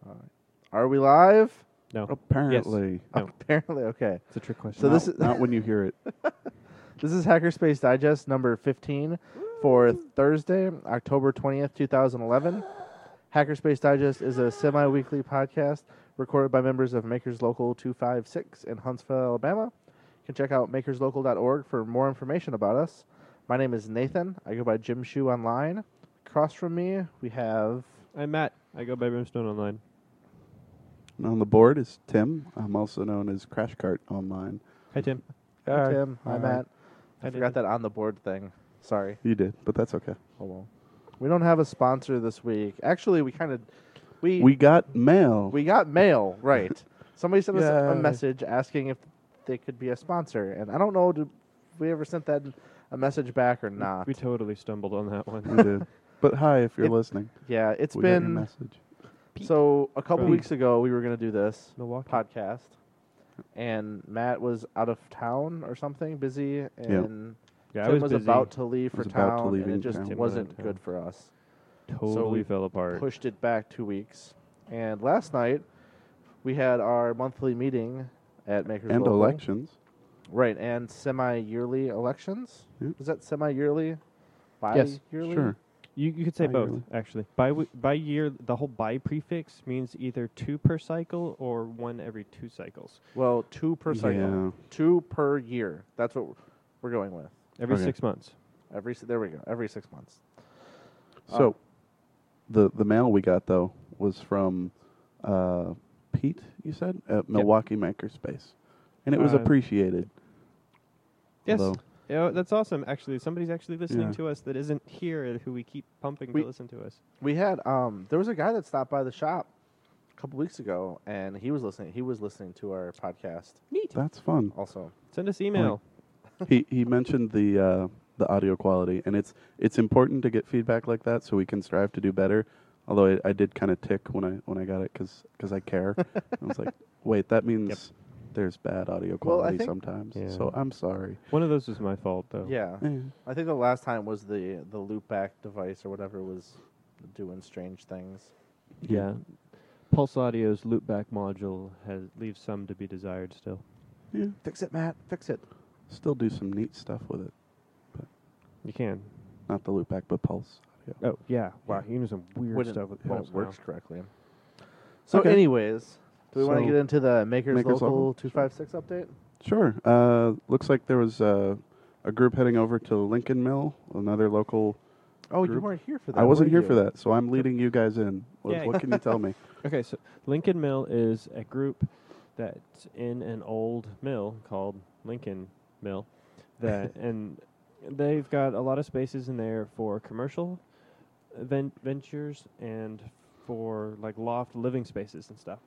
Are we live? No. Apparently. No. Apparently, okay. It's a trick question. So this is Not when you hear it. this is Hackerspace Digest number 15 for Thursday, October 20th, 2011. Hackerspace Digest is a semi-weekly podcast recorded by members of Makers Local 256 in Huntsville, Alabama. You can check out makerslocal.org for more information about us. My name is Nathan. I go by Jim Shoe online. Across from me, we have... I'm Matt. I go by Brimstone Online. And on the board is Tim. I'm also known as Crash Cart online. Hi, Tim. Hi, Tim. Hi, Hi. Matt. Hi, I forgot Nathan. that on the board thing. Sorry. You did, but that's okay. Oh well. We don't have a sponsor this week. Actually, we kind of We got mail. we got mail, right? Somebody sent us a Yay. message asking if they could be a sponsor, and I don't know if we ever sent that a message back or not. We totally stumbled on that one. We did. But hi, if you're It- listening. Yeah, it's We got your been message. so a couple Pete. weeks ago we were going to do this Milwaukee. podcast, and Matt was out of town or something, busy, and Yeah, I Tim was was busy. about to leave for Was about to town, leave and it in just town. Tim wasn't went out. good for us. Totally we fell apart. Pushed it back 2 weeks. And last night, we had our monthly meeting at Makers And Local. elections. Right, and semi-yearly elections. Yeah. Is that semi-yearly? Yes, Bi-yearly? Sure. You could say both, Bi-yearly. actually. By year, the whole bi prefix means either 2 per cycle or 1 every 2 cycles. Well, 2 per cycle. Yeah. 2 per year. That's what we're going with. Every Okay. 6 months. There we go. Every 6 months. So, the mail we got, though, was from Pete, you said, at Milwaukee Makerspace. And it was Uh, appreciated. Yes. Although- Yeah, that's awesome. Actually, somebody's actually listening Yeah. to us that isn't here, who we keep pumping We- to listen to us. We had there was a guy that stopped by the shop a couple weeks ago, and he was listening. He was listening to our podcast Neat. That's fun. also. Send us email. he mentioned the audio quality, and it's important to get feedback like that so we can strive to do better. Although I did kind of tick when I got it because I care. I was like, wait, that means there's bad audio Well, I quality think- sometimes. Yeah. So I'm sorry. One of those was my fault, though. Yeah. Eh. I think the last time was the loopback device or whatever was doing strange things. Yeah. Pulse Audio's loopback module leaves some to be desired still. Yeah, Fix it, Matt. Fix it. still do some neat stuff with it. You can. Not the loopback, but Pulse audio. Oh, yeah. Wow, you can do some weird When stuff with when Pulse it works now. correctly. So, Okay. anyways, do we want to So, get into the Makers Makers Local Local? 256 update? Sure. Looks like there was a group heading over to Lincoln Mill, another local. Oh, you Group? weren't here for that. I wasn't were here for you? that, so I'm leading you guys in. Yay. What can you tell me? Okay, so Lincoln Mill is a group that's in an old mill called Lincoln Mill, and they've got a lot of spaces in there for commercial ventures and for like loft living spaces and stuff.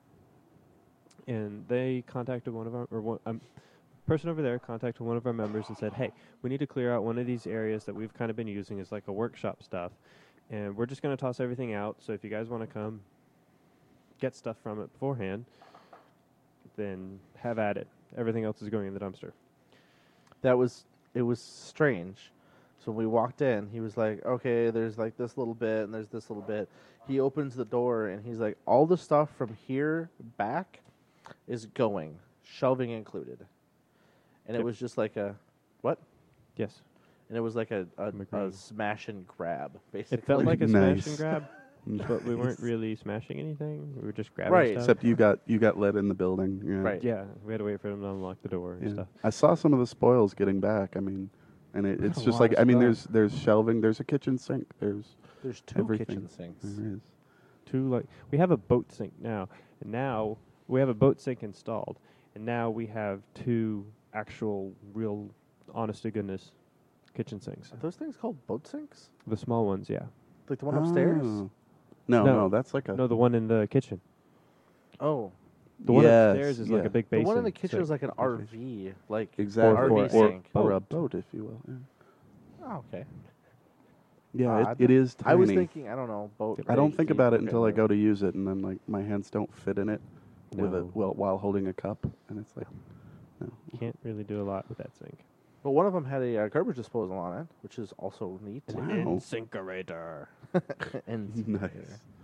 And they contacted one of our person over there contacted one of our members and said, "Hey, we need to clear out one of these areas that we've kind of been using as like a workshop stuff, and we're just going to toss everything out. So if you guys want to come get stuff from it beforehand, then have at it. Everything else is going in the dumpster." It was strange. So when we walked in, he was like, "Okay, there's like this little bit and there's this little bit." He opens the door and he's like, "All the stuff from here back is going, shelving included." And it Yep. was just like a what? Yes, And it was like a I'm agreeing. smash and grab, basically. it felt like a smash Nice. and grab, but we weren't really smashing anything. We were just grabbing Right. stuff. Except you got let in the building. Yeah. Right. Yeah, we had to wait for them to unlock the door and Yeah. stuff. I saw some of the spoils getting back. I mean, and it's A just lot like of there's shelving, there's a kitchen sink, there's There's two everything. kitchen sinks. There is. We have a boat sink now, and now we have a boat sink installed, and now we have 2 actual, real, honest to goodness kitchen sinks. Are those things called boat sinks? The small ones, yeah. Like the one upstairs? Oh. No, No. no, that's like a. No, the one in the kitchen. Oh. The one Yes, upstairs is like yeah. a big The basin. one in the kitchen sink. is like an Okay. RV, like Exactly. RV Or- sink. or a boat. boat, if you will. Yeah, Oh, okay. yeah Odd. it is tiny. I was thinking, I don't know, boat. I don't eight think feet. about it Okay, until I no. go to use it, and then like my hands don't fit in it with No. while holding a cup, and it's like, no. Can't really do a lot with that sink. But one of them had a garbage disposal on it, which is also neat. Wow. Incinerator. And Nice.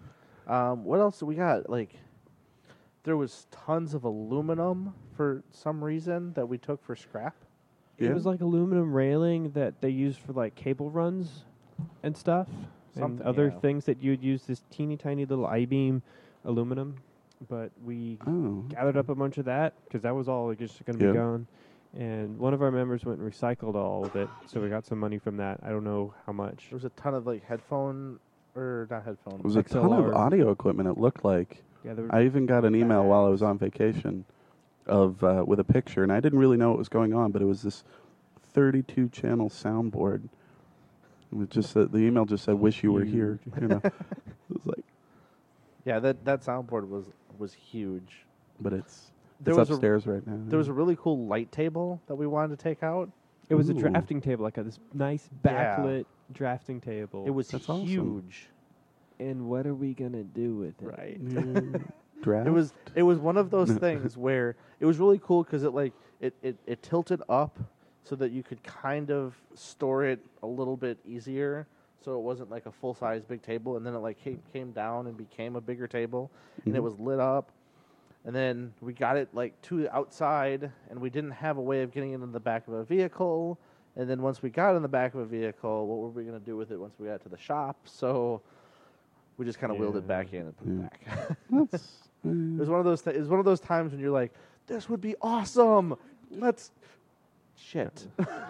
What else do we got? Like, there was tons of aluminum for some reason that we took for scrap. Yeah. It was like aluminum railing that they used for like cable runs and stuff, and Something, other yeah. things that you'd use this teeny tiny little I-beam aluminum. But we Oh. gathered up a bunch of that because that was all just going to Yeah. be gone. And one of our members went and recycled all of it, so we got some money from that. I don't know how much. There was a ton of like headphone, or not headphone. It was a ton of XLR. audio equipment. It looked like. Yeah, there was I even got an email while I was Bags. on vacation, of with a picture, and I didn't really know what was going on, but it was this 32 channel soundboard. It was just the email just said, "Wish you were here." You know, it was like, Yeah, that soundboard was huge. but it's There it's was upstairs right now. There was a really cool light table that we wanted to take out. It was a Ooh. drafting table, like this nice Yeah. backlit drafting table. It was That's awesome. huge. And what are we gonna do with it? Right. Yeah. Draft. It was one of those things where it was really cool because it tilted up so that you could kind of store it a little bit easier, so it wasn't like a full size big table, and then it like came down and became a bigger table, and it Mhm. was lit up. And then we got it like to the outside, and we didn't have a way of getting it in the back of a vehicle. And then once we got in the back of a vehicle, what were we going to do with it once we got to the shop? So we just kind of wheeled it back in and put it back. That's, It was one of those. It was one of those times when you're like, "This would be awesome. Let's." Shit.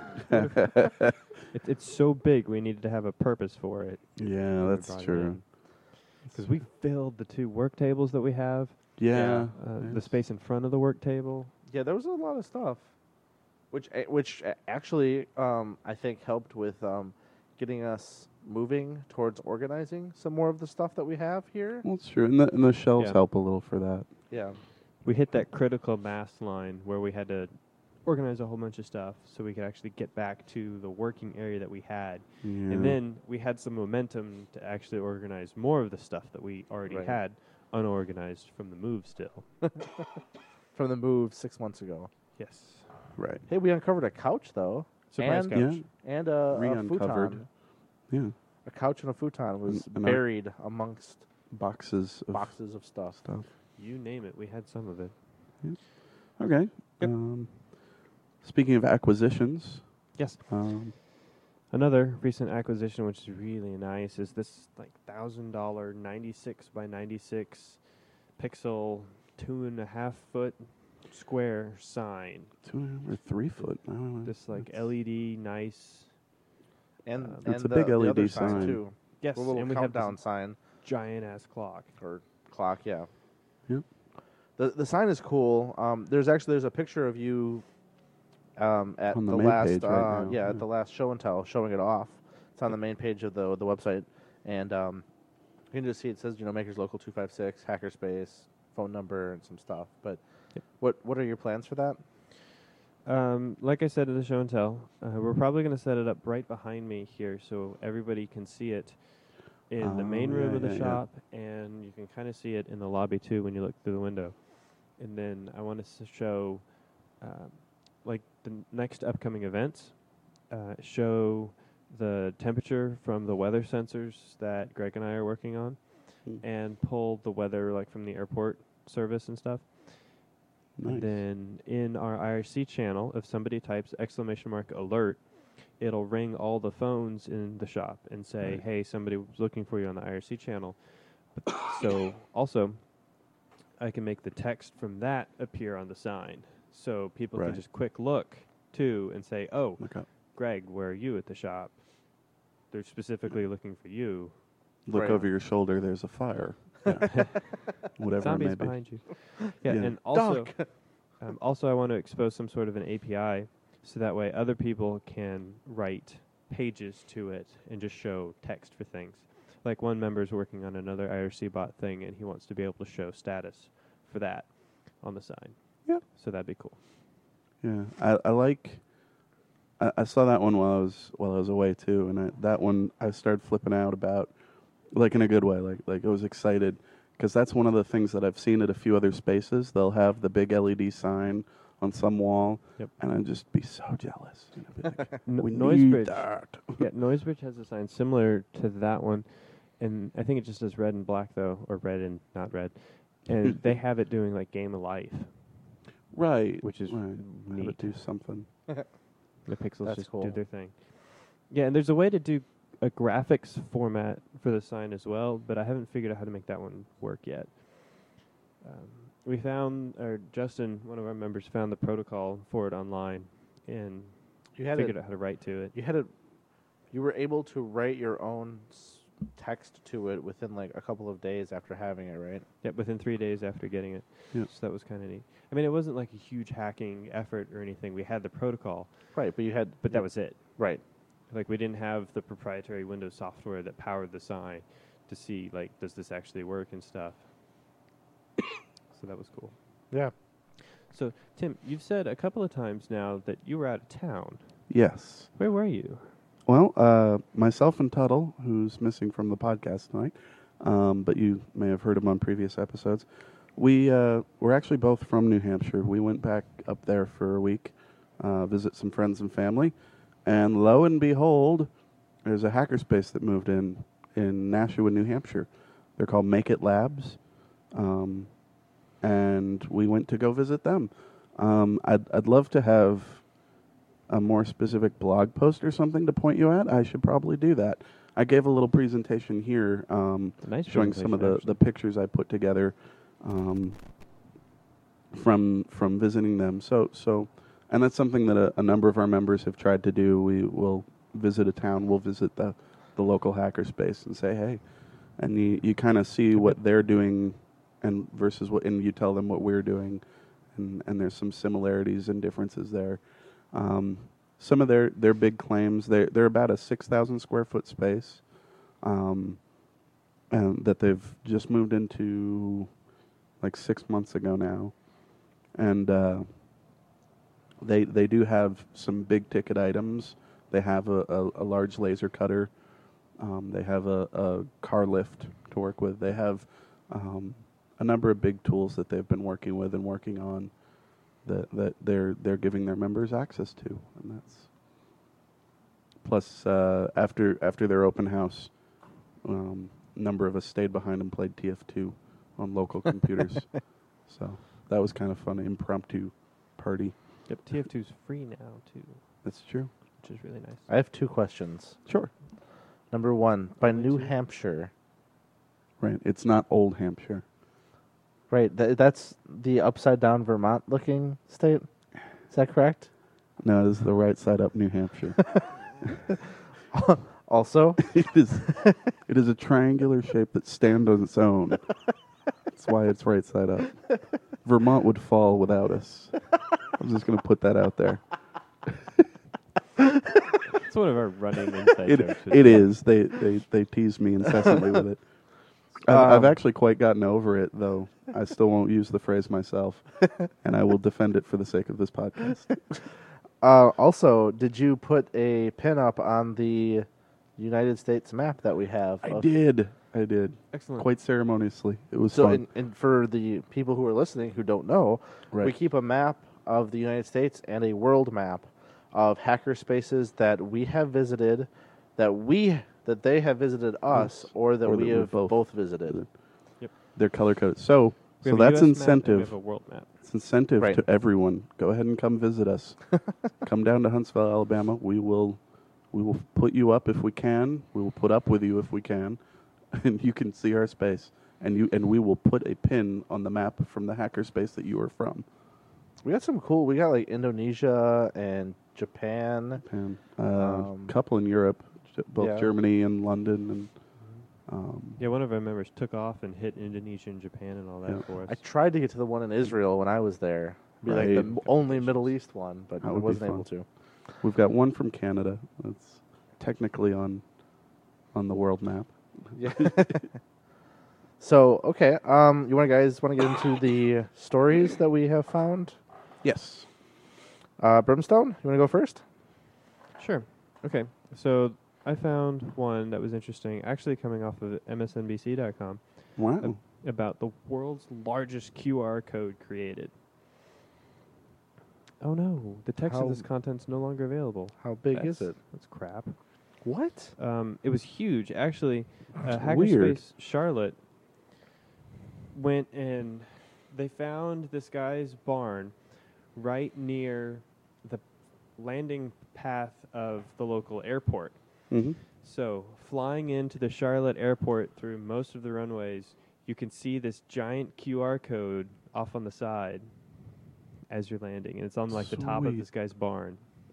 It's so big, we needed to have a purpose for it. yeah, that's true. Because we filled the 2 work tables that we have, Yeah. the yes. space in front of the work table. Yeah, there was a lot of stuff, which actually I think helped with getting us moving towards organizing some more of the stuff that we have here. Well, it's true, and the shelves Yeah. help a little for that. Yeah. We hit that critical mass line where we had to organize a whole bunch of stuff so we could actually get back to the working area that we had. Yeah. And then we had some momentum to actually organize more of the stuff that we already Right. had unorganized from the move still. From the move 6 months ago. Yes. right. Hey, we uncovered a couch though, Surprise And- couch. Yeah. and a Re-uncovered. futon. Yeah. A couch and a futon was And I- buried amongst Boxes of boxes of stuff. stuff. You name it, we had some of it. Okay. Yep. Speaking of acquisitions, Yes. um, Another recent acquisition, which is really nice, is this like $1,000 96 by 96 pixel 2.5 foot square sign. 2 or 3 foot. I don't know. This like That's- LED nice. And It's and a big the LED other sign sign. too. Yes, A little and we have countdown this sign giant ass clock. or clock. Yeah. Yep. The sign is cool. There's a picture of you at On the the main last page right now, at yeah. the last show and tell, showing it off. It's on the main page of the website, and you can just see it says Makers Local 256 Hackerspace phone number and some stuff. But Yep. what are your plans for that? Like I said in the show and tell, we're probably going to set it up right behind me here so everybody can see it in the main room yeah, of the yeah, yeah. shop, and you can kind of see it in the lobby too when you look through the window. And then I want to show, like the next upcoming events, show the temperature from the weather sensors that Greg and I are working on, Mm. and pull the weather like from the airport service and stuff. Nice. And then in our IRC channel, if somebody types !alert, it'll ring all the phones in the shop and say, Right. hey, somebody was looking for you on the IRC channel. So also, I can make the text from that appear on the sign. So people Right. can just quick look, too, and say, oh, Look up. Greg, where are you at the shop? They're specifically looking for you. Look Right. over your shoulder. There's a fire. Yeah. Whatever Zombies it may be. behind you. Yeah, Yeah. and also, Duck. also I want to expose some sort of an API so that way other people can write pages to it and just show text for things. Like one member's working on another IRC bot thing, and he wants to be able to show status for that on the sign. Yeah. So that'd be cool. Yeah, I like. I saw that one while I was away too, and that one I started flipping out about, like in a good way, like I was excited because that's one of the things that I've seen at a few other spaces. They'll have the big LED sign on some wall, Yep. and I'd just be so jealous. Be like, we need Noisebridge. that. Yeah, Noisebridge has a sign similar to that one, and I think it just does red and black though, or red and not red. And they have it doing like Game of Life, Right. which is right. Have neat. it do something. The pixels That's just cool. do their thing. Yeah, and there's a way to do a graphics format for the sign as well, but I haven't figured out how to make that one work yet. We found, or Justin, one of our members, found the protocol for it online and You had figured it. out how to write to it. You had it. You were able to write your own text to it within like a couple of days after having it, right? Yep, within 3 days after getting it. Yeah. So that was kind of neat. I mean, it wasn't like a huge hacking effort or anything. We had the protocol, Right, but you had. but that was it. right. Like, we didn't have the proprietary Windows software that powered the sign to see, like, does this actually work and stuff. So that was cool. Yeah. So, Tim, you've said a couple of times now that you were out of town. Yes. Where were you? Well, myself and Tuttle, who's missing from the podcast tonight, but you may have heard him on previous episodes. We're actually both from New Hampshire. We went back up there for a week, visit some friends and family, and lo and behold, there's a hackerspace that moved in Nashua, New Hampshire. They're called Make It Labs, and we went to go visit them. I'd love to have a more specific blog post or something to point you at. I should probably do that. I gave a little presentation here Nice showing some of presentation, the pictures I put together from visiting them. So, and that's something that a number of our members have tried to do. We will visit a town, we'll visit the local hackerspace and say, hey, and you kind of see what they're doing and versus what, and you tell them what we're doing, and there's some similarities and differences there. Some of their big claims, they're about a 6,000 square foot space, and that they've just moved into like 6 months ago now, and they do have some big ticket items. They have a large laser cutter. They have a car lift to work with. They have a number of big tools that they've been working with and working on that they're giving their members access to, and that's plus after their open house, a number of us stayed behind and played TF2 on local computers, so that was kind of fun, impromptu party. Yep, TF2's free now, too, That's true. which is really nice. I have two questions. Sure. Number one, by Only New two? Hampshire. Right. It's not Old Hampshire. Right, that's the upside down Vermont looking state. Is that correct? No, this is the right side up New Hampshire. Also, It is a triangular shape that stands on its own. That's why it's right side up. Vermont would fall without us. I'm just going to put that out there. It's one of our running inside jokes. It is. They tease me incessantly with it. I've actually quite gotten over it, though. I still won't use the phrase myself, and I will defend it for the sake of this podcast. also, did you put a pin up on the United States map that we have? I did. Excellent. Quite ceremoniously. It was So, fun. and for the people who are listening who don't know, Right. we keep a map of the United States and a world map of hacker spaces that we have visited, that they have visited us, or that Or we that have we've both visited. Yep. They're color coded. So We have a that's US map and we incentive. have a world map. It's incentive Right. to everyone. Go ahead and come visit us. Come down to Huntsville, Alabama. We will put you up if we can. We will put up with you if we can, and you can see our space. And we will put a pin on the map from the hackerspace that you are from. We got some cool. We got like Indonesia and Japan. Japan, Um, couple in Europe, both yeah. Germany and London, and Yeah, one of our members took off and hit Indonesia and Japan and all that Yeah. for us. I tried to get to the one in Israel when I was there. Be like Right. the only Middle East one, but That I would be wasn't fun. able to. we've got one from Canada. That's technically on the world map. Yeah. So okay, you guys want to get into the stories that we have found? Yes. Brimstone, you want to go first? Sure. Okay. So I found one that was interesting, actually coming off of MSNBC.com, Wow. about the world's largest QR code created. Oh no, the text of this How- content's no longer available. How big is That's- it? That's crap. What? It was huge. Actually, weird. Hackerspace Charlotte went and they found this guy's barn right near the landing path of the local airport. Mm-hmm. So, flying into the Charlotte airport through most of the runways, you can see this giant QR code off on the side as you're landing, and it's on like the top of Sweet. this guy's barn.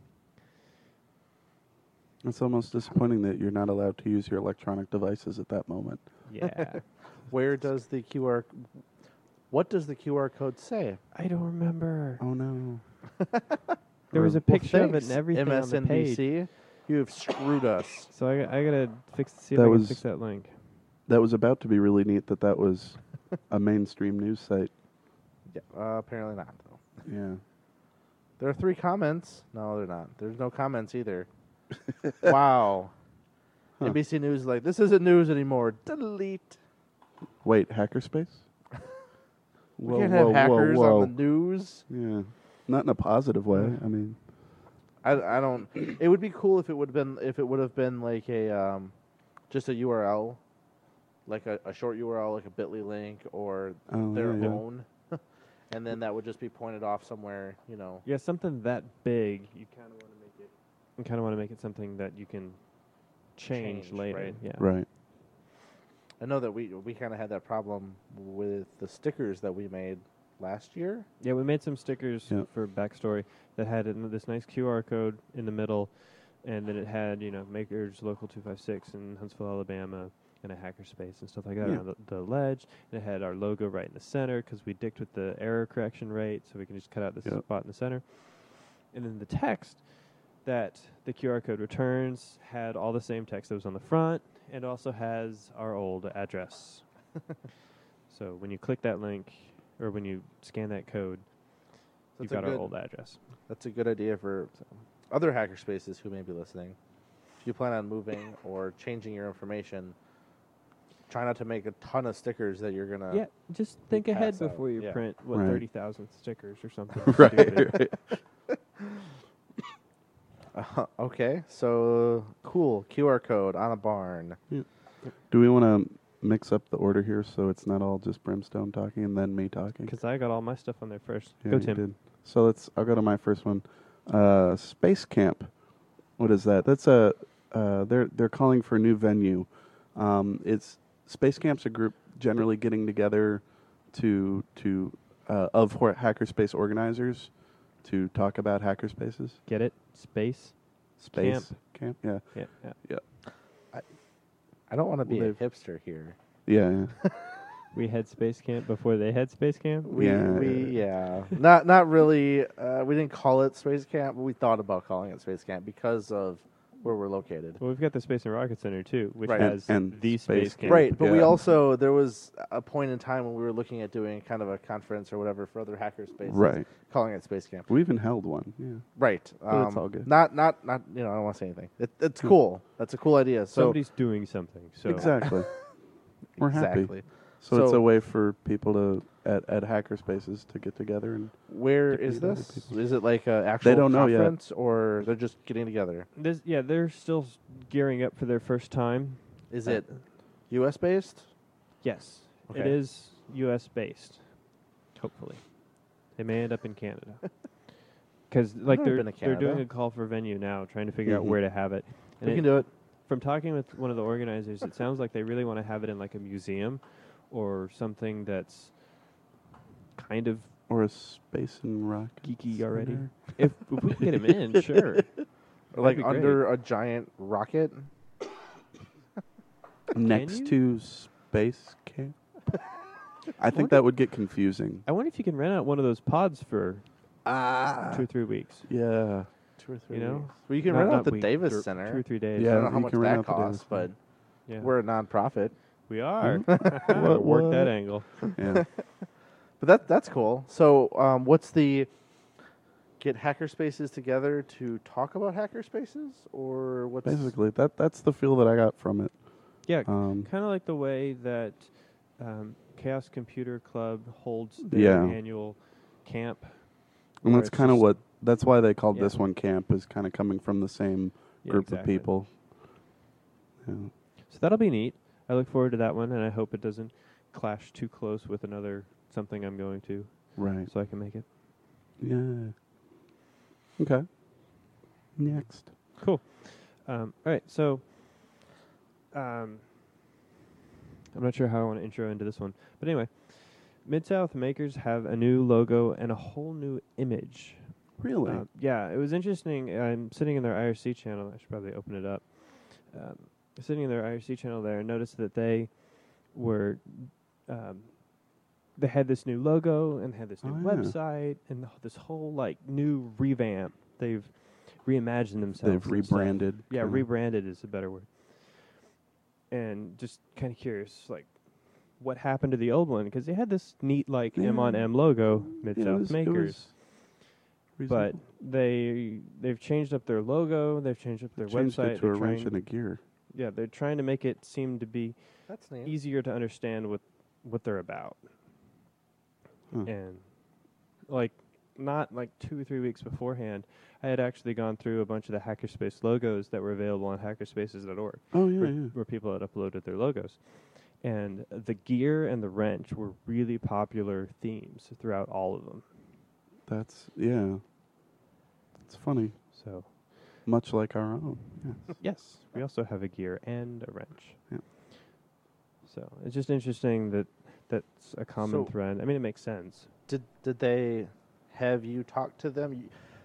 It's almost disappointing that you're not allowed to use your electronic devices at that moment. Yeah. Where does the QR? What does the QR code say? I don't remember. Oh no. There was a Well, picture of it thanks, and everything on the page. MSNBC. You have screwed us. So I gotta see if That I can was- fix that link. That was about to be really neat that was a mainstream news site. Yeah, apparently not, though. Yeah. There are 3 comments. No, they're not. There's no comments either. Wow. Huh. NBC News is like, this isn't news anymore. Delete. Wait, hackerspace? We can't have hackers on the news. Yeah. Not in a positive way. I mean, I don't. It would be cool if it would have been like a just a URL, like a short URL, like a Bitly link or their yeah. own, and then that would just be pointed off somewhere. Yeah, something that big, you kind of want to make it. You kind of want to make it something that you can change later. right? Yeah. Right. I know that we kind of had that problem with the stickers that we made last year. Yeah, we made some stickers Yeah. for Backstory that had this nice QR code in the middle, and then it had, Makers Local 256 in Huntsville, Alabama, and a hackerspace and stuff like that Yeah. around the ledge. And it had our logo right in the center because we dicked with the error correction rate, so we can just cut out this Yep. spot in the center. And then the text that the QR code returns had all the same text that was on the front, and also has our old address. So when you click that link, or when you scan that code, you've got our old address. That's a good idea for other hackerspaces who may be listening. If you plan on moving or changing your information, try not to make a ton of stickers that you're gonna. Yeah, just think ahead pass out. before you Yeah. print, Right. 30,000 stickers or something. Right. Okay, so cool QR code on a barn. Do we want to mix up the order here so it's not all just Brimstone talking and then me talking? Because I got all my stuff on there first. Yeah, Go, you Tim. did. So I'll go to my first one. Space Camp. What is that? That's they're calling for a new venue. It's Space Camp's a group generally getting together of hackerspace organizers to talk about hackerspaces. Get it? Space? Space Camp. Yeah. Yeah. I don't want to be a They've- hipster here. Yeah. We had Space Camp before they had Space Camp? Yeah. Not really. We didn't call it Space Camp, but we thought about calling it Space Camp because of where we're located. Well, we've got the Space and Rocket Center, too, which Right. has And the Space Space Camp. Camp. Right, but we Yeah. also, there was a point in time when we were looking at doing kind of a conference or whatever for other hackerspaces. Right. Calling it Space Camp. We even held one. Yeah. Right. But it's all good. Not. I don't want to say anything. It's cool. That's a cool idea. So Somebody's doing something. So Exactly. We're happy. exactly. So it's So- a way for people to at hackerspaces to get together and Where Get is to meet other this? people. Is it like an actual don't know yet. conference, or they're just getting together? they're still gearing up for their first time. Is it U.S. based? Yes, it Okay. is U.S. based. Hopefully, they may end up in Canada. Because never been to they're doing Canada. a call for venue now, trying to figure out Mhm. where to have it. And We can do it. from talking with one of the organizers, it sounds like they really want to have it in like a museum or something that's kind of or a space and rock geeky already. center. If we can get him in, sure. Or like be under a giant rocket. next you? to Space Camp. I think wonder- that would get confusing. I wonder if you can rent out one of those pods for Ah. 2 or 3 weeks. Yeah. 2 or 3 You know? weeks. Well, you can Not- rent out not the week, Davis 2 Center. or 3 days. Yeah. I don't know how you much can rent that out the Davis costs, but Yeah. we're a nonprofit. We are. What- Work what? that angle. Yeah. But that's cool. So, what's the get hackerspaces together to talk about hackerspaces, or what's Basically, that's the feel that I got from it. Yeah, Um, kind of like the way that Chaos Computer Club holds their Yeah. annual camp. and where that's it's kind of just- what. That's why they called Yeah. this one camp, is kind of coming from the same Yeah, group exactly. of people. Yeah. So that'll be neat. I look forward to that one, and I hope it doesn't clash too close with another something I'm going to, Right. so I can make it. Yeah. Okay. Next. Cool. All right, so I'm not sure how I want to intro into this one, but anyway, Mid-South Makers have a new logo and a whole new image. Really? Yeah, it was interesting. I'm sitting in their IRC channel. I should probably open it up. Sitting in their IRC channel there, and noticed that they were they had this new logo and had this new website and this whole like new revamp. They've reimagined themselves. They've and stuff. rebranded. Yeah, kinda. rebranded is a better word. And just kind of curious, like, what happened to the old one? Because they had this neat, like, Yeah. M on M logo, Mid Yeah, South it was Makers. But reasonable. they've changed up their logo. They've changed up their Changed website. it to a They're wrench trying- and a gear. yeah, they're trying to make it seem to be That's neat. easier to understand what they're about. Huh. And like not like 2 or 3 weeks beforehand, I had actually gone through a bunch of the Hackerspace logos that were available on hackerspaces.org, Oh yeah, where, yeah. where people had uploaded their logos. And the gear and the wrench were really popular themes throughout all of them. That's It's funny. So Much like our own. Yeah. yes, we also have a gear and a wrench. Yeah. So it's just interesting that that's a common So- thread. I mean, it makes sense. Did they have you talk to them?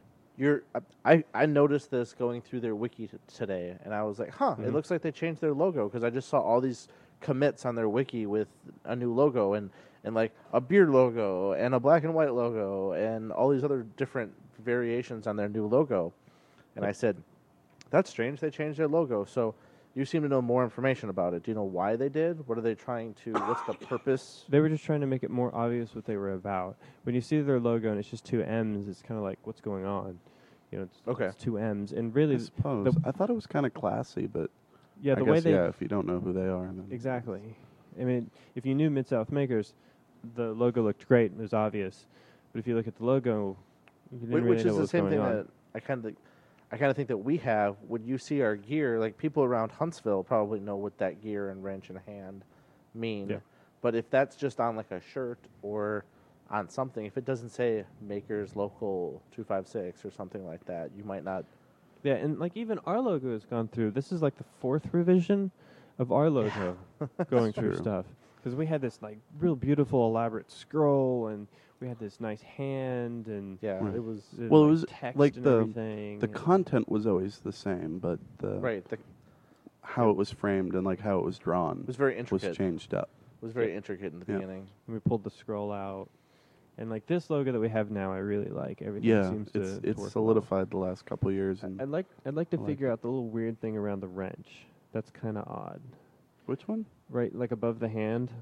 I noticed this going through their wiki today, and I was like, huh, it Mhm. looks like they changed their logo, because I just saw all these commits on their wiki with a new logo and like a beard logo and a black and white logo and all these other different variations on their new logo. And I said, that's strange, they changed their logo. So you seem to know more information about it. Do you know why they did? What are they trying to, what's the purpose? They were just trying to make it more obvious what they were about. When you see their logo and it's just 2 M's, it's kind of like, what's going on? You know, Okay. it's 2 M's. And really, I suppose. I thought it was kind of classy, but yeah, I the guess way they... if you don't know who they are, then Exactly. I mean, if you knew Mid-South Makers, the logo looked great. It was obvious. But if you look at the logo, you didn't really Which know is what the was same going thing on. that I kind of think that we have. When you see our gear, like people around Huntsville probably know what that gear and wrench and hand mean. Yeah. But if that's just on like a shirt or on something, if it doesn't say Makers Local 256 or something like that, you might not. Yeah, and like even our logo has gone through. This is like the 4th revision of our logo going through true. stuff. Because we had this like real beautiful elaborate scroll, and we had this nice hand, and Yeah, Right. it was Well, it was text like and the- everything. the and- content was always the same, but the right. how it was framed and like how it was drawn It was very was intricate. changed up. It was very intricate in the Yeah. beginning. and we pulled the scroll out, and like this logo that we have now, I really like. Everything Yeah, seems it's to it's work solidified the last couple of years. And I'd like to I like figure out the little weird thing around the wrench. That's kind of odd. which one? Right, like above the hand.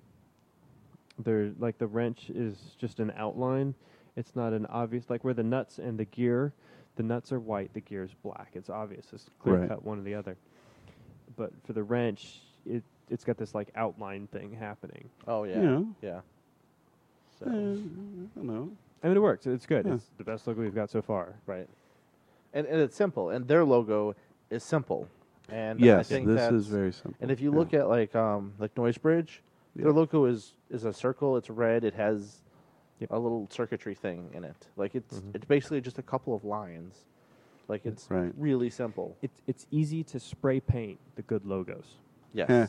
There, like the wrench is just an outline. It's not an obvious, like where the nuts and the gear. The nuts are white, the gear is black. It's obvious. It's clear Right. cut one or the other. But for the wrench, it's got this like outline thing happening. Oh yeah, Yeah. yeah. So I don't know. I mean, it works. It's good. Yeah. It's the best logo we've got so far. right, and it's simple, and their logo is simple. And I Yes, think this that's, is very simple. And if you Yeah. look at like Noisebridge, Yeah. their logo is a circle. It's red. It has Yep. a little circuitry thing in it. Like it's Mhm. it's basically just a couple of lines. Like it's Right. really simple. It's easy to spray paint the good logos. Yes.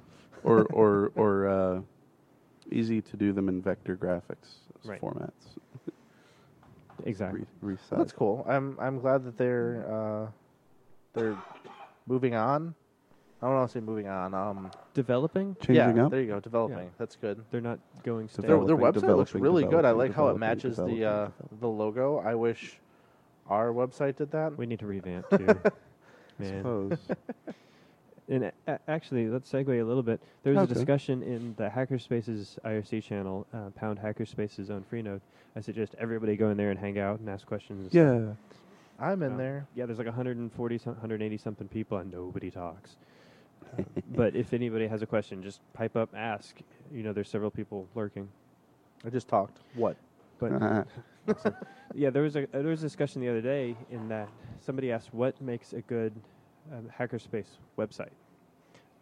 or easy to do them in vector graphics Right. formats. Exactly. Resize. Well, that's cool. I'm glad that they're moving on. I don't want to say moving on. Developing, Changing yeah, up. there you go. Developing. Yeah. That's good. They're not going stale. Their Developing, website looks developing, really good. I developing, like how it developing, matches developing. the logo. I wish our website did that. We need to revamp too. Man. Suppose. And actually, let's segue a little bit. There was Okay. a discussion in the Hackerspaces IRC channel, pound Hackerspaces on Freenode. I suggest everybody go in there and hang out and ask questions. and stuff. Yeah. I'm in there. Yeah, there's like 180 something people, and nobody talks. But if anybody has a question, just pipe up, ask. You know, there's several people lurking. I just talked. What? But yeah, there was a discussion the other day in that somebody asked what makes a good hackerspace website.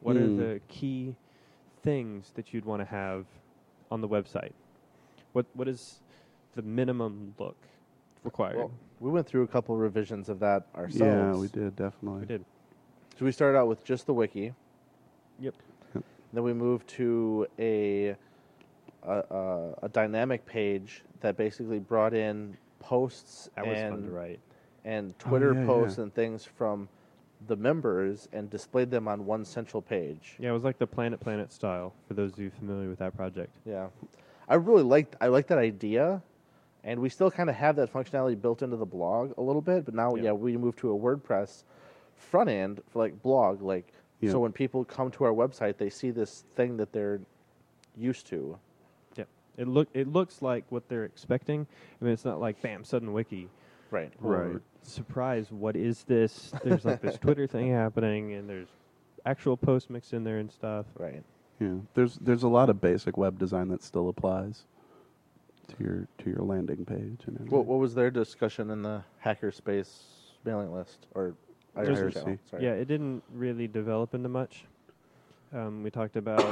What are the key things that you'd want to have on the website? What is the minimum look required? Well, we went through a couple revisions of that ourselves. Yeah, we did, definitely. We did. So we started out with just the wiki. Yep. Then we moved to a dynamic page that basically brought in posts That was fun to write. and Twitter yeah, posts yeah. and things from the members and displayed them on one central page. Yeah, it was like the Planet style, for those of you familiar with that project. Yeah. I liked that idea, and we still kind of have that functionality built into the blog a little bit, but now, Yeah. we moved to a WordPress front end for, like, blog, like, Yeah. so when people come to our website, they see this thing that they're used to. Yeah. It looks like what they're expecting. I mean, it's not like, bam, sudden wiki. Right. Or Right. surprise, what is this? There's like this Twitter thing happening, and there's actual posts mixed in there and stuff. Right. Yeah, there's a lot of basic web design that still applies to your landing page and everything. What was their discussion in the Hackerspace mailing list? Or Just- channel? Sorry. Yeah, it didn't really develop into much. We talked about,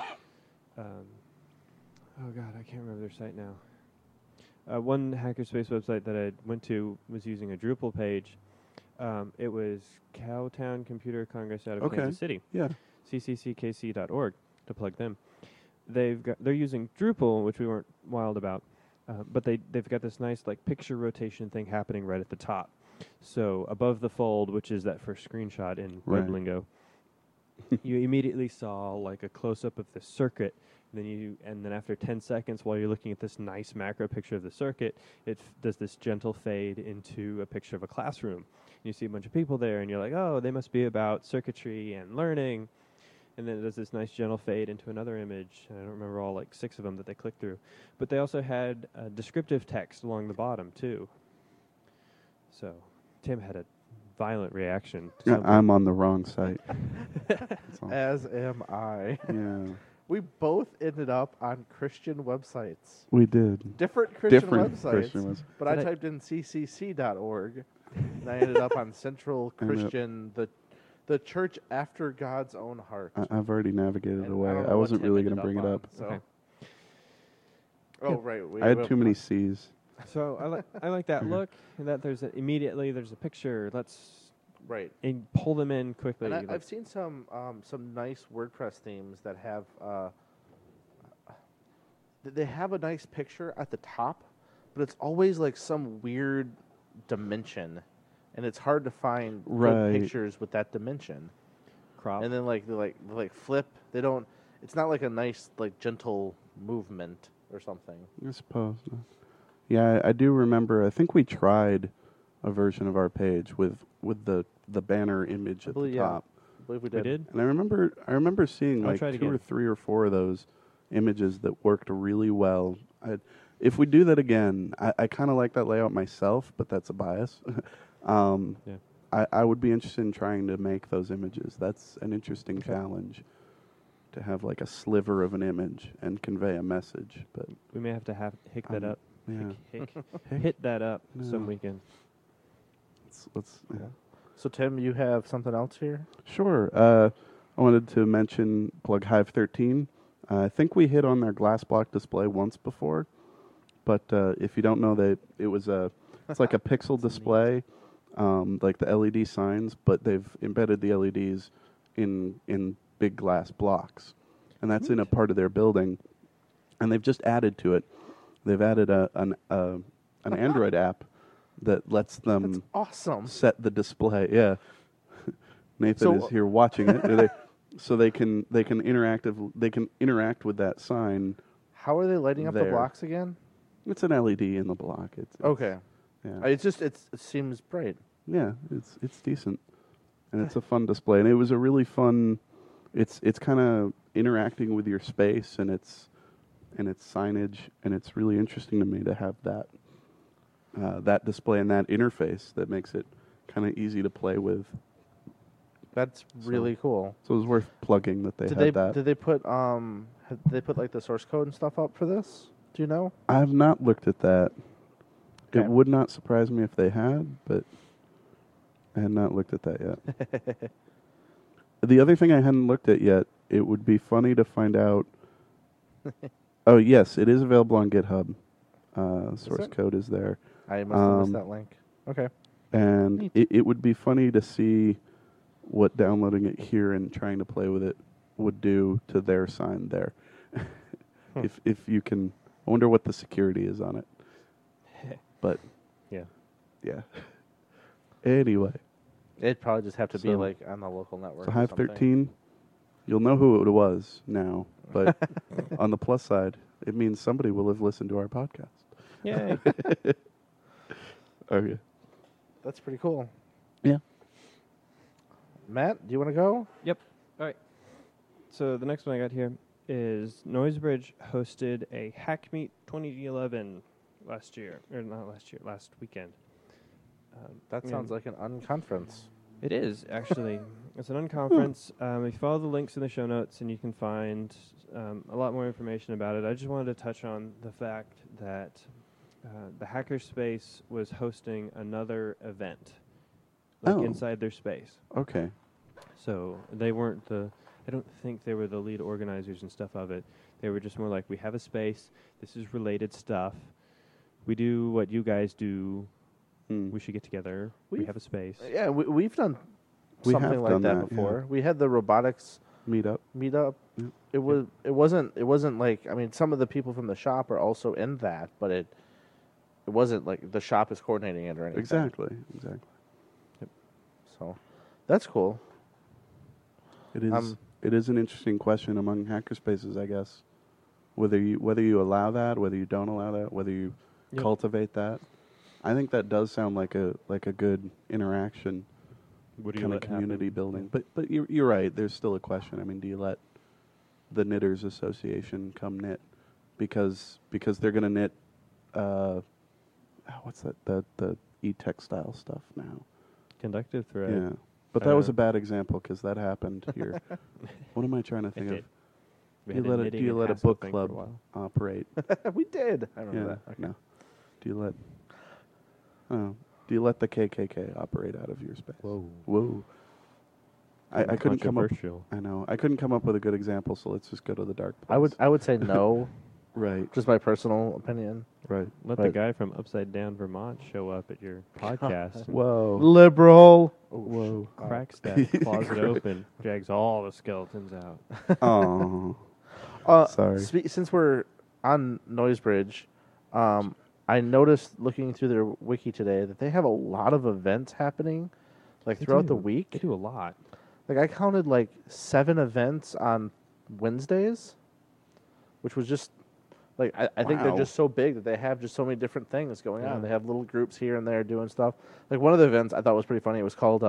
oh God, I can't remember their site now. One Hackerspace website that I went to was using a Drupal page. It was Cowtown Computer Congress out of Okay. Kansas City, Yeah. cccKC.org, to plug them. They're using Drupal, which we weren't wild about, but they've got this nice like picture rotation thing happening right at the top. So above the fold, which is that first screenshot in Right. web lingo, you immediately saw like a close up of the circuit. And then after 10 seconds, while you're looking at this nice macro picture of the circuit, it does this gentle fade into a picture of a classroom. You see a bunch of people there, and you're like, oh, they must be about circuitry and learning. And then it does this nice gentle fade into another image. And I don't remember all like 6 of them that they clicked through. But they also had descriptive text along the bottom, too. So Tim had a violent reaction. to Yeah, something. I'm on the wrong site. That's all. As am I. Yeah, We both ended up on Christian websites. we did. Different Christian Different websites. Christian ones. But I Did I- typed in ccc.org, and I ended up on Central I know. Christian, the church after God's own heart. I've already navigated And away. don't know I what wasn't Tim really ended going to bring it on, up. So. Okay. Oh, right. I had too many C's. So I like that look, and that there's a picture. Let's Right. and pull them in quickly. And like- I've seen some nice WordPress themes that have they have a nice picture at the top, but it's always like some weird dimension, and it's hard to find Right. good pictures with that dimension. crop. And then they flip. They don't. It's not like a nice like gentle movement or something. I suppose. Yeah, I do remember. I think we tried a version of our page with the banner image at the believe- yeah. top. I believe we We did. did. And I remember seeing I'll like try it 2 or again. 3 or 4 of those images that worked really well. If we do that again, I kind of like that layout myself, but that's a bias. Yeah. I would be interested in trying to make those images. That's an interesting challenge, to have like a sliver of an image and convey a message. But We may have to hick that up. yeah, Hit that up some No. weekend. let's yeah. So Tim, you have something else here? Sure. I wanted to plug Hive 13. I think we hit on their glass block display once before, but if you don't know, it's like a pixel display, like the LED signs, but they've embedded the LEDs in big glass blocks, and that's in a part of their building, and they've just added to it. They've added an Android app that lets them That's awesome. set the display. Yeah, Nathan So- is here watching it. So they can interact with that sign. How are they lighting up the There. blocks again? It's an LED in the block. It's Okay. Yeah, It's just it seems bright. yeah. It's decent, and it's a fun display. And it was a really fun. It's kind of interacting with your space and its signage, and it's really interesting to me to have that display and that interface that makes it kind of easy to play with. That's really cool. So it was worth plugging that they Did had they that. did they put like the source code and stuff up for this? Do you know? I have not looked at that. Okay. It would not surprise me if they had, but I had not looked at that yet. The other thing I hadn't looked at yet, it would be funny to find out. Oh, yes, it is available on GitHub. Source it? code is there. I must have missed that link. Okay. And Neat. it would be funny to see what downloading it here and trying to play with it would do to their sign there. If you can, I wonder what the security is on it. But Yeah. yeah. Anyway, It'd probably just have to be So- like on the local network. so or Hive something. 13, you'll know who it was now. But on the plus side, it means somebody will have listened to our podcast. Yay. Okay. That's pretty cool. Yeah. Matt, do you want to go? Yep. All right. So the next one I got here is Noisebridge hosted a Hack Meet 2011 last year, or not last year, last weekend. That sounds like an unconference. It is, actually. It's an unconference. If you follow the links in the show notes, and you can find a lot more information about it. I just wanted to touch on the fact that the Hackerspace was hosting another event, like Oh. inside their space. Okay. So they weren't I don't think they were the lead organizers and stuff of it. They were just more like, we have a space. This is related stuff. We do what you guys do. We should get together. We We've- have a space. Yeah, we've done We something have like done that that, before. yeah. We had the robotics Meetup. meetup. Yeah. It wasn't like, I mean, some of the people from the shop are also in that, but it wasn't like the shop is coordinating it or anything. Exactly. So that's cool. It is. Um, It is an interesting question among hackerspaces, I guess. Whether you allow that, whether you don't allow that, whether you Yep. cultivate that. I think that does sound like a good interaction, What do you kind of let happen? community building. But you're right. There's still a question. I mean, do you let the Knitters Association come knit because they're going to knit? What's that? The e-textile stuff now. Conductive thread. Yeah. But that was Uh, a bad example because that happened here. What am I trying to think It of? did. We Do you had a let a, knitting do you and let a hassle book thing for a club while. operate? We did. I remember Yeah, that. Okay. no. Do you let? Oh, do you let the KKK operate out of your space? Whoa. I couldn't come up. Controversial. I know. I couldn't come up with a good example, so let's just go to the dark place. I would say no, Right. just my personal opinion. Right. Let the guy from Upside Down, Vermont show up at your podcast. and Whoa. Liberal. Whoa. cracks that closet open, drags all the skeletons out. Oh. Sorry. Since we're on Noisebridge, I noticed looking through their wiki today that they have a lot of events happening, like They throughout the do. week. They do a lot. Like I counted like 7 events on Wednesdays, which was just like I think they're Wow. just so big that they have just so many different things going Yeah. on. They have little groups here and there doing stuff. Like one of the events I thought was pretty funny. It was called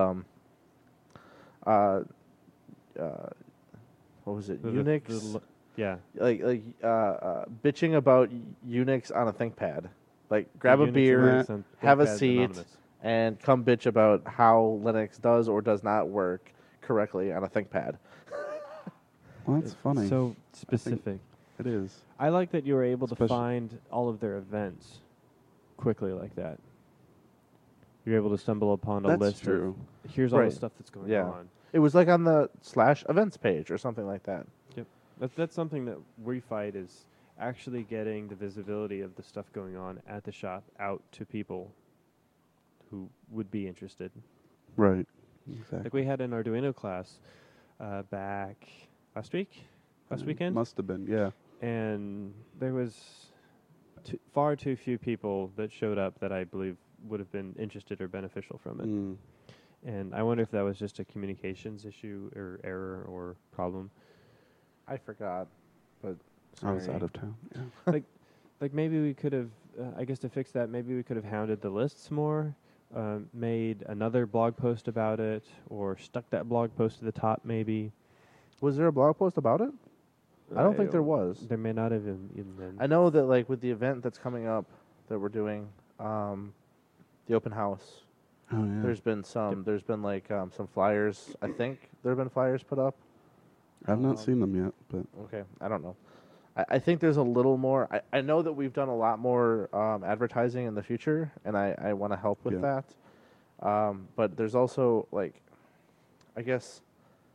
what was it? Unix. Yeah. Like bitching about Unix on a ThinkPad. Like grab a Unix beer, Linux and have a ThinkPad seat, Anonymous. and come bitch about how Linux does or does not work correctly on a ThinkPad. Well, that's funny. So specific. It is. I like that you were able to Especially- find all of their events quickly like that. You're able to stumble upon a That's list true. of here's all Right. the stuff that's going Yeah. on. It was like on the /events page or something like that. That's something that we fight is actually getting the visibility of the stuff going on at the shop out to people who would be interested. Right. Exactly. Like we had an Arduino class back last weekend, Must have been. Yeah. and there was far too few people that showed up that I believe would have been interested or beneficial from it. Mm. And I wonder if that was just a communications issue or error or problem. I forgot, but I was sorry. out of town. Yeah. Like maybe we could have, I guess to fix that, maybe we could have hounded the lists more, made another blog post about it, or stuck that blog post to the top maybe. Was there a blog post about it? I don't think there was. There may not have been. I know that like with the event that's coming up that we're doing, the open house. Oh yeah. There's been like some flyers. I think there have been flyers put up. I've not seen them yet, but Okay, I don't know. I think there's a little more. I know that we've done a lot more advertising in the future, and I want to help with Yeah. that. But there's also like, I guess,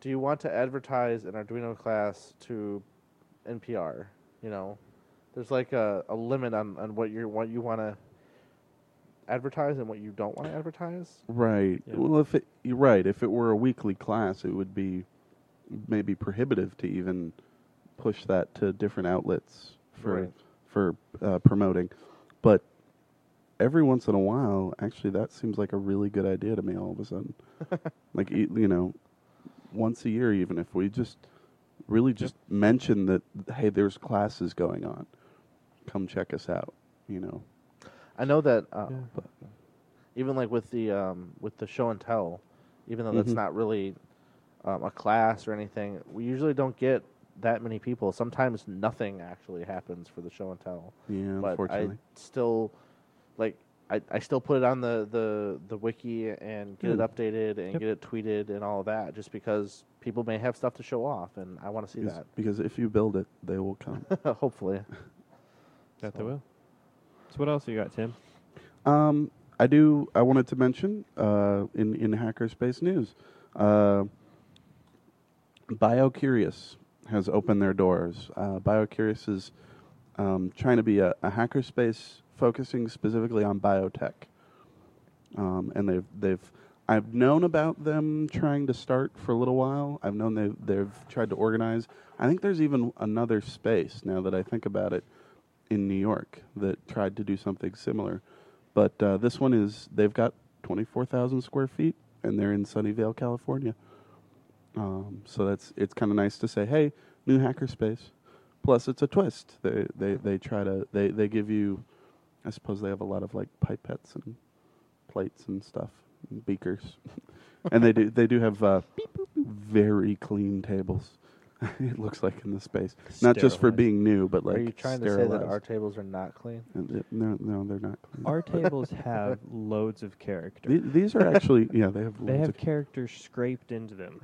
do you want to advertise an Arduino class to NPR? You know, there's like a limit on what you want to advertise and what you don't want to advertise. Right. Yeah. Well, you're right. If it were a weekly class, it would be maybe prohibitive to even push that to different outlets Right. for promoting. But every once in a while, actually, that seems like a really good idea to me. All of a sudden, like you know, once a year, even if we just really just mention that, hey, there's classes going on, come check us out. You know. I know that Yeah. even like with the show and tell, even though that's Mhm. not really a class or anything, we usually don't get that many people. Sometimes nothing actually happens for the show and tell. Yeah, But unfortunately. I still like I still put it on the wiki and get it updated and Yep. get it tweeted and all of that, just because people may have stuff to show off, and I want to see Because if you build it, they will come. that. Hopefully. That they So- will. So what else you got, Tim? I wanted to mention in Hackerspace news, BioCurious has opened their doors. BioCurious is trying to be a hackerspace focusing specifically on biotech, and I've known about them trying to start for a little while. I've known they've tried to organize. I think there's even another space, now that I think about it, in New York that tried to do something similar. But this one they've got 24,000 square feet, and they're in Sunnyvale, California. So it's kind of nice to say, hey, new hackerspace. Plus, it's a twist. They give you, I suppose they have a lot of like pipettes and plates and stuff, and beakers, and they do have very clean tables. It looks like in the space, not just for Sterilized. being new, but like Are you trying to say that our sterilized. tables are not clean? No, they're not clean. Our tables have loads of character. These are actually, yeah, they have. They loads have of character scraped into them.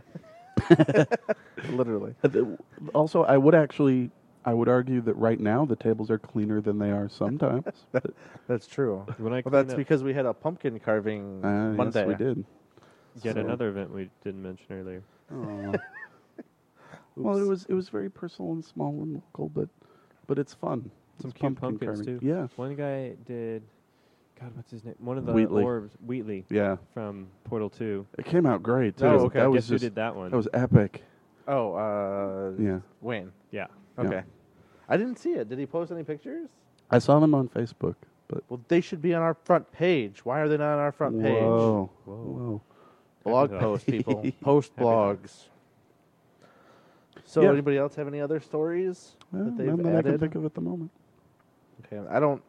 Literally. Also, I would argue that right now the tables are cleaner than they are sometimes. That's true. When I Well, clean that's up because we had a pumpkin carving Monday. Yes, we did. yet So- another event we didn't mention earlier. Aw. Well, it was very personal and small and local, but it's fun. Some It's cute pumpkin pumpkins carving. too. Yeah, One guy did, God, what's his name? One of the Wheatley. orbs, Wheatley yeah. from Portal 2. It came out great too. Oh, okay. That Guess was who just did that one? that was epic. Oh, Yeah, Wayne. yeah. Okay. Yeah. I didn't see it. Did he post any pictures? I saw them on Facebook, but Well, they should be on our front page. Why are they not on our front page? whoa, Whoa. whoa. Blog Happy post, people. Post Happy blogs. So, Yeah. anybody else have any other stories Well, that they've none that I can added? think of at the moment. Okay, I don't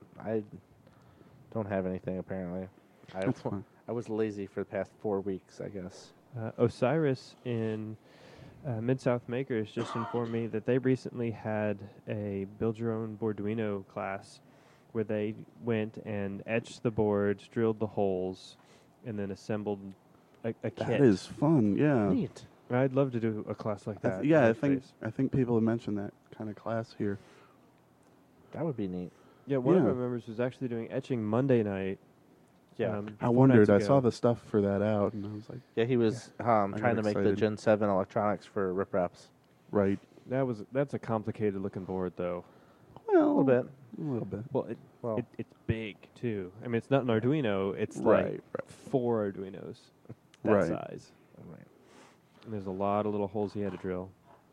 have anything apparently. That's fine. I was lazy for the past 4 weeks, I guess. Osiris in Mid-South Makers just informed me that they recently had a build your own Borduino class where they went and etched the boards, drilled the holes, and then assembled a kit. That is fun. Yeah. Neat. I'd love to do a class like that. Yeah, in Hackerspace. I think people have mentioned that kind of class here. That would be neat. Yeah, one of Yeah. our members was actually doing etching Monday night. Yeah. I 4 wondered. nights I ago. saw the stuff for that out, and I was like, Yeah, he was trying got to make the excited. Gen 7 electronics for Rip Raps. right. That's a complicated looking board though. Well, A little bit. A little bit. Well, Well, it's big too. I mean, it's not an Arduino. It's Right, like 4 Arduinos that Right. size. right. And there's a lot of little holes he had to drill.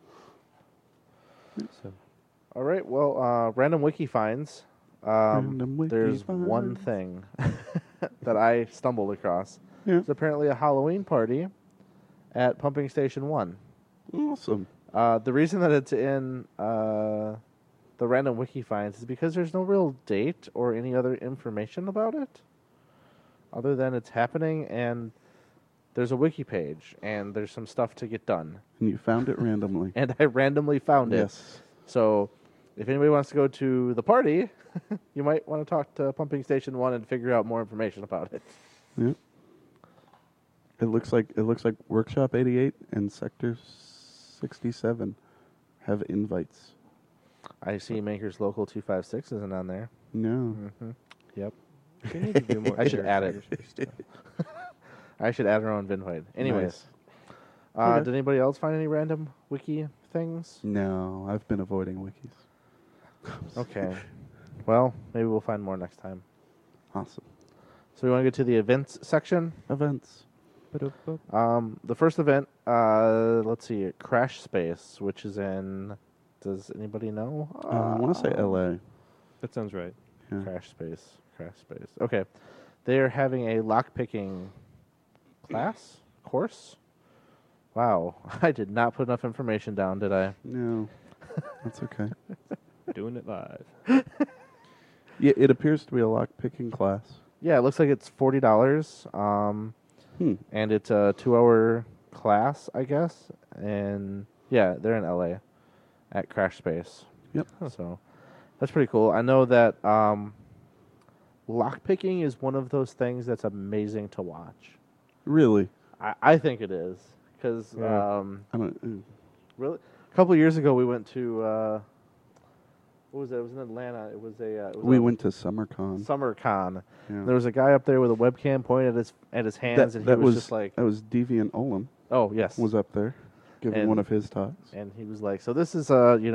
So All right. Well, random wiki finds. Random wiki There's one finds. thing that I stumbled across. Yeah. There's apparently a Halloween party at Pumping Station 1. Awesome. The reason that it's in the random wiki finds is because there's no real date or any other information about it, other than it's happening and there's a wiki page and there's some stuff to get done. And you found it randomly. And I randomly found it. Yes. So if anybody wants to go to the party, you might want to talk to Pumping Station 1 and figure out more information about it. Yeah. It looks like Workshop 88 and Sector 67 have invites. I see Makers Local 256 isn't on there. No. Mm-hmm. Yep. we need to do more. I should add it. character stuff. I should add our own Vinhoid. Anyways, Okay. Did anybody else find any random wiki things? No, I've been avoiding wikis. Okay. Well, maybe we'll find more next time. Awesome. So we want to get to the events section. Events. The first event, let's see, Crash Space, which is in. Does anybody know? I want to say L.A. That sounds right. Yeah. Crash Space. Okay. They are having a lockpicking course. Wow, I did not put enough information down, did I? No, that's okay. Doing it live. Yeah, it appears to be a lock-picking class. Yeah, it looks like it's $40. And it's a 2-hour class, I guess. And yeah, they're in LA at Crash Space. Yep. So that's pretty cool. I know that lockpicking is one of those things that's amazing to watch. Really? I think it is. Because I don't. really, a couple of years ago, we went to what was it? It was in Atlanta. It was We went to SummerCon. SummerCon. Yeah. There was a guy up there with a webcam pointed at his hands, and he was just like, that was Deviant Olem "Oh yes," was up there giving And- one of his talks. and he was like, "So this is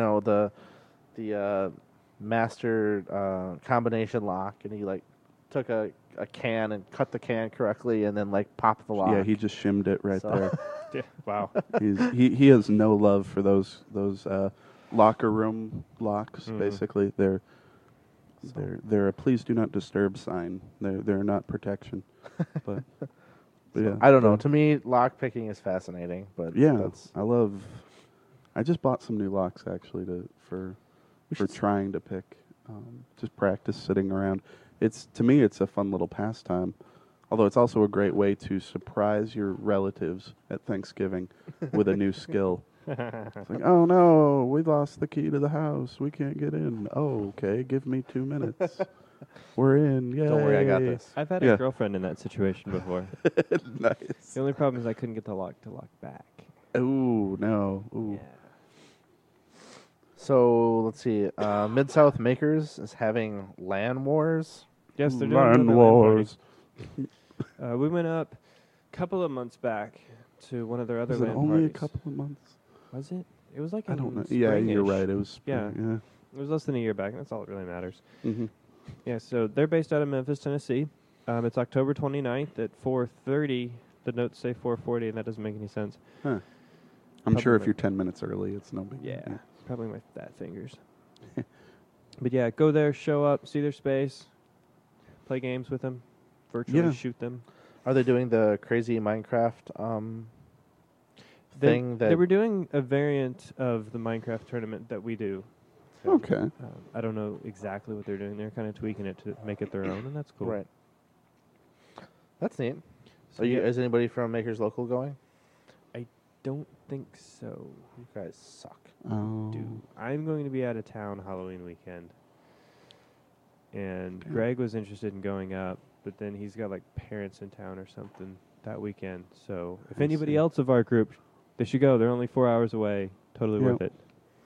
the master combination lock," and he like took a can and cut the can correctly, and then like popped the lock. Yeah, he just shimmed it right So- there. Yeah. Wow. He has no love for those locker room locks. Mhm. Basically, they're a please do not disturb sign. They're not protection. But yeah, I don't know. To me, lock picking is fascinating, but Yeah, that's I just bought some new locks actually for trying to pick. Just practice sitting around. To me, it's a fun little pastime. Although it's also a great way to surprise your relatives at Thanksgiving with a new skill. It's like, oh no, we lost the key to the house. We can't get in. Oh, okay, give me 2 minutes. We're in. Yay. don't worry, I got this. I've had Yeah. a girlfriend in that situation before. Nice. The only problem is I couldn't get the lock to lock back. Ooh, no. Ooh. So let's see. Mid South Makers is having LAN wars. Yes, they're doing Land another LAN Wars. party. We went up a couple of months back to one of their other Was it LAN only a parties. couple of months? Was it? It was like I don't know. in Yeah, you're spring-ish. right. It was spring, It was less than a year back. That's all that really matters. yeah. Mm-hmm. Yeah, so they're based out of Memphis, Tennessee. It's October 29th at 4:30. The notes say 4:40, and that doesn't make any sense. Huh. I'm sure if Probably. you're 10 minutes early, it's no big deal. Yeah, probably my fat fingers. But yeah, go there, show up, see their space, play games with them, virtually Yeah. shoot them. Are they doing the crazy Minecraft thing They that were doing a variant of the Minecraft tournament that we do. Okay. I don't know exactly what they're doing. They're kind of tweaking it to make it their own, and that's cool. right? That's neat. So Are yeah, is anybody from Makers Local going? don't think so. You guys suck. Oh. I'm going to be out of town Halloween weekend. And Yeah. Greg was interested in going up, but then he's got like parents in town or something that weekend. So if I anybody see. else of our group, they should go. They're only 4 hours away. Totally Yeah. worth it.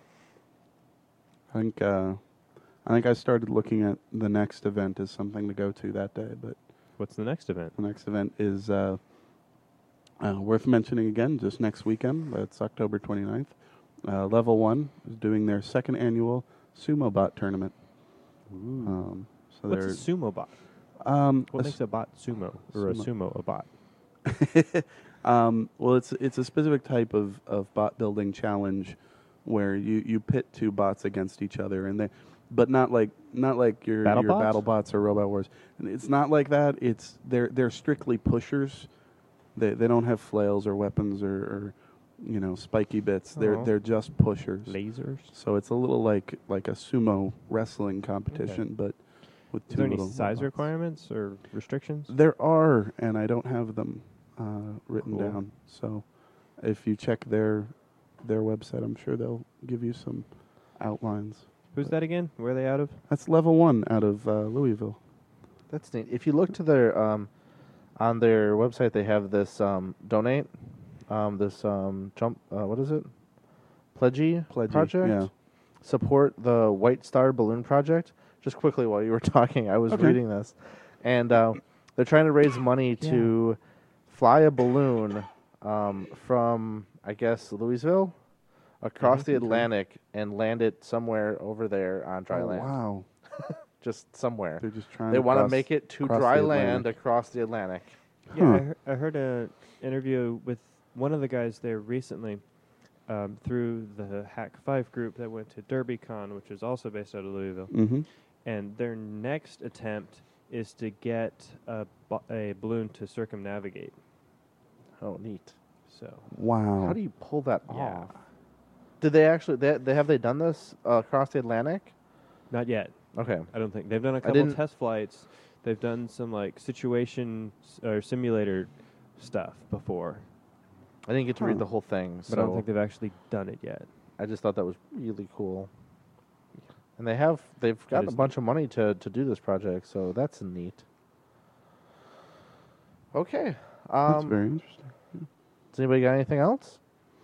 I think I started looking at the next event as something to go to that day, but What's the next event? the next event is worth mentioning again, just next weekend. That's October 29th. Level 1 is doing their second annual Sumo Bot tournament. So What's a they're sumo bot? What makes a bot sumo? Or a sumo a bot? well, it's a specific type of bot building challenge where you pit two bots against each other, and but not like your BattleBots? battle bots or robot wars. And it's not like that. They're strictly pushers. They don't have flails or weapons or spiky bits. Oh. They're just pushers. Lasers? So it's a little like a sumo wrestling competition, but with Is two there any little size robots. requirements or restrictions? There are, and I don't have them written Cool. down. So if you check their website, I'm sure they'll give you some outlines. Who's that again? Where are they out of? That's level 1 out of Louisville. That's neat. If you look to their on their website, they have this donate, this jump. What is it? Pledgey project. Yeah. Support the White Star Balloon Project. Just quickly while you were talking, I was Okay. reading this, and they're trying to raise money to fly a balloon from, I guess, Louisville across the Okay. Atlantic and land it somewhere over there on dry Oh, land. wow. Just somewhere. They're just trying They to want to cross- make it to cross dry the land Atlantic. across the Atlantic. Yeah, Huh. I heard an interview with one of the guys there recently through the Hack 5 group that went to DerbyCon, which is also based out of Louisville. Mm-hmm. And their next attempt is to get a balloon to circumnavigate. Oh, neat. So Wow. How do you pull that Yeah. off? Did they actually? They done this across the Atlantic? not yet. Okay. I don't think they've done a couple didn't- test flights. They've done some like situation or simulator stuff before, I didn't get to read Huh. the whole thing, but so I don't think they've actually done it yet. I just thought that was really cool. And they've gotten a is bunch of money to do this project, so that's neat. Okay. That's very interesting. Does anybody got anything else?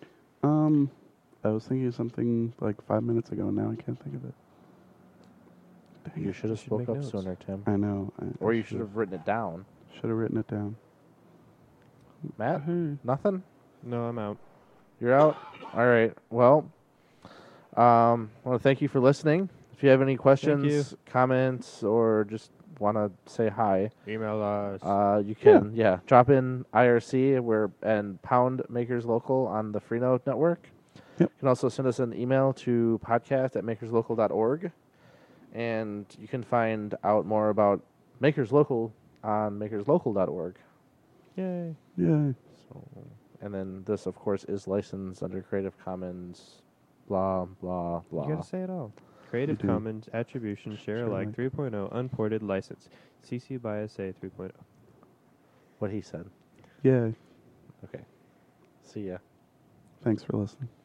I was thinking of something like 5 minutes ago, and now I can't think of it. Dang You it. should have should spoke make up notes. sooner, Tim. I know. Or you should have written it down. Should have written it down. Matt? Hey. Nothing? No, I'm out. You're out? All right. Well, I want to thank you for listening. If you have any questions, comments, or just want to say hi, Email us. you can, drop in IRC and pound Makers Local on the Freenode network. Yep. You can also send us an email to podcast@makerslocal.org. And you can find out more about Makers Local on makerslocal.org. Yay. Yay. So, and then this, of course, is licensed under Creative Commons, blah, blah, blah. You gotta say it all. Creative do. Commons Attribution Share Share Alike alike. 3.0 Unported License. CC by SA 3.0. What he said. Yay. Okay. See ya. Thanks for listening.